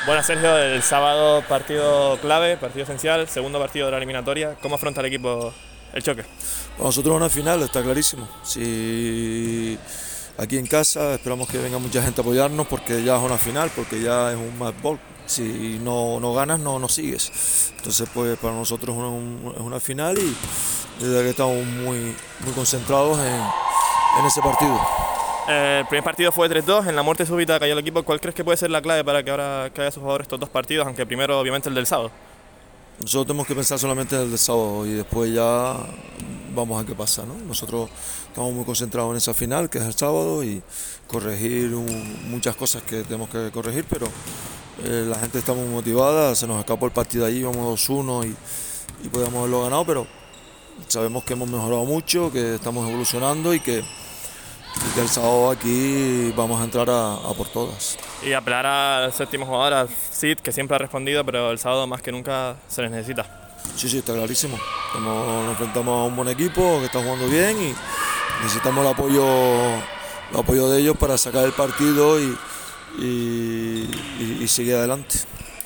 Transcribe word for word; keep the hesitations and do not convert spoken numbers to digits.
Bueno, Sergio, el sábado partido clave, partido esencial, segundo partido de la eliminatoria. ¿Cómo afronta el equipo el choque? Para nosotros es una final, está clarísimo. Si aquí en casa esperamos que venga mucha gente a apoyarnos porque ya es una final, porque ya es un match ball. Si no, no ganas, no, no sigues. Entonces, pues para nosotros es una, es una final y desde que estamos muy, muy concentrados en, en ese partido. Eh, el primer partido fue tres dos, en la muerte súbita cayó el equipo. ¿Cuál crees que puede ser la clave para que ahora caiga sus jugadores estos dos partidos, aunque primero obviamente el del sábado? Nosotros tenemos que pensar solamente en el de sábado y después ya vamos a qué pasa, ¿no? Nosotros estamos muy concentrados en esa final, que es el sábado, y corregir un, muchas cosas que tenemos que corregir, pero eh, la gente está muy motivada, se nos escapó el partido allí, íbamos dos uno y, y podíamos haberlo ganado, pero sabemos que hemos mejorado mucho, que estamos evolucionando y que, y que el sábado aquí vamos a entrar a, a por todas. Y apelar al séptimo jugador, al Cid, que siempre ha respondido, pero el sábado más que nunca se les necesita. Sí, sí, está clarísimo. Estamos, nos enfrentamos a un buen equipo que está jugando bien y necesitamos el apoyo, el apoyo de ellos para sacar el partido y, y, y, y seguir adelante.